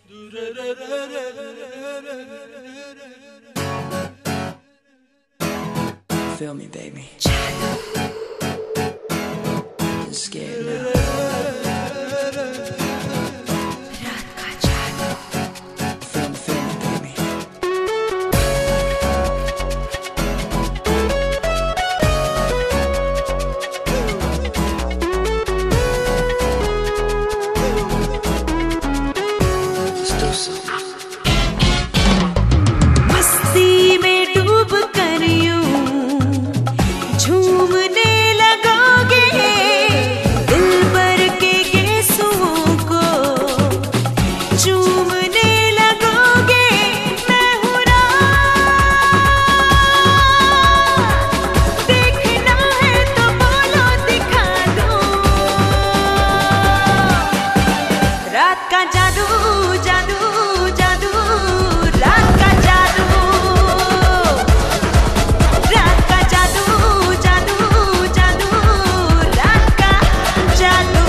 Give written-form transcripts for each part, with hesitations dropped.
Feel me, baby. You're scared now. Feel me, baby. Let's do something. मस्ती में डूब कर यूं झूमने लगोगे, दिल भर के गेसुओं को चूमने लगोगे। मैं हूँ रात, देखना है तो बोलो दिखा दूँ। रात का जादू जादू जादू, रात का जादू, रात का जादू जादू जादू, रात का जादू।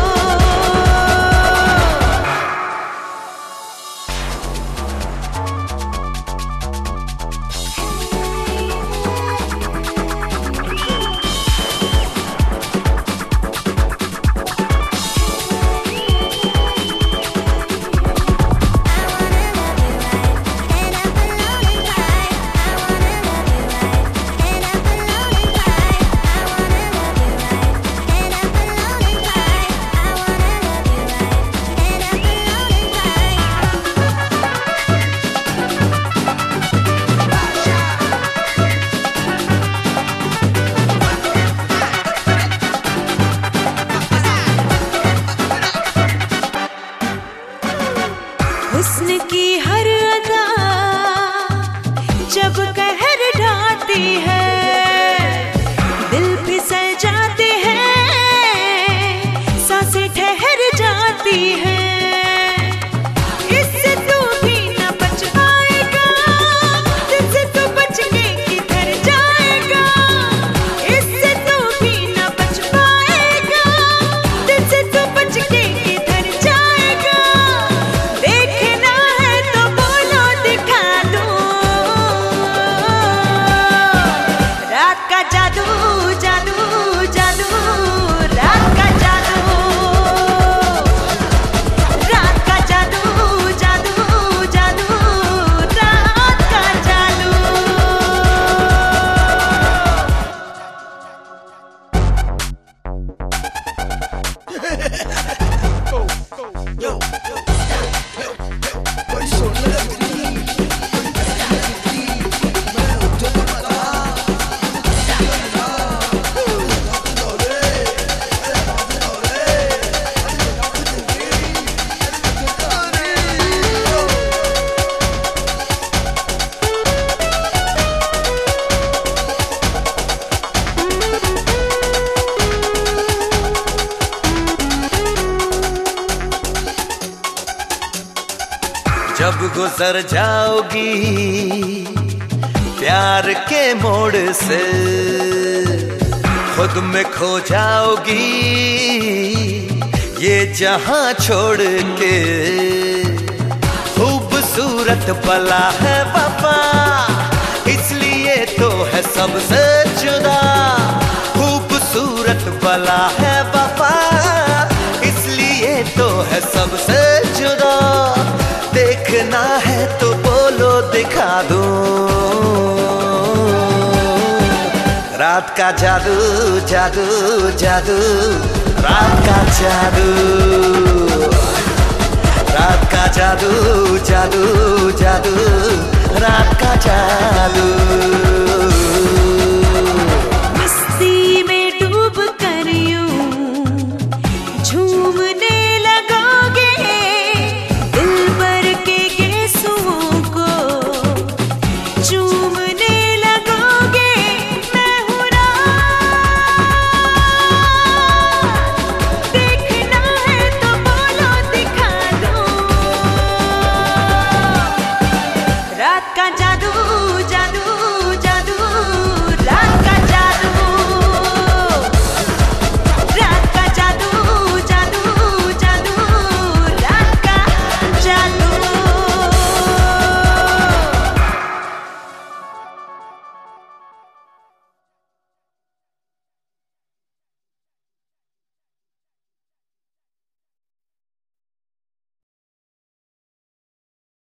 हुस्न की हर अदा जब कहर ढाती है, दिल फिसल जाते हैं, सांसें ठहर जाती हैं। इससे तू भी न बच पाएगा, तुझसे तो बच के किधर जाएगा। इससे तू भी न बच पाएगा, तुझसे तो बच के किधर जाएगा। देखना है तो बोलो दिखा दूँ। रात का जादू जादू जादू, रात का जादू, रात का जादू जादू जादू, रात का जादू। जब गुजर जाओगी प्यार के मोड़ से, खुद में खो जाओगी ये जहां छोड़ के। खूबसूरत भला है वफा, इसलिए तो है सबसे जुदा। खूबसूरत भला है वफा, इसलिए तो है सबसे जुदा। देखना है तो बोलो दिखा दूँ। रात का जादू जादू जादू, रात का जादू, रात का जादू जादू जादू, रात का जादू। मस्ती में डूब कर यूं झूमने लगोगे, दिल भर के गेसुओं को चूमने लगोगे। मैं हूँ रात, देखना है तो बोलो दिखा दूँ। रात का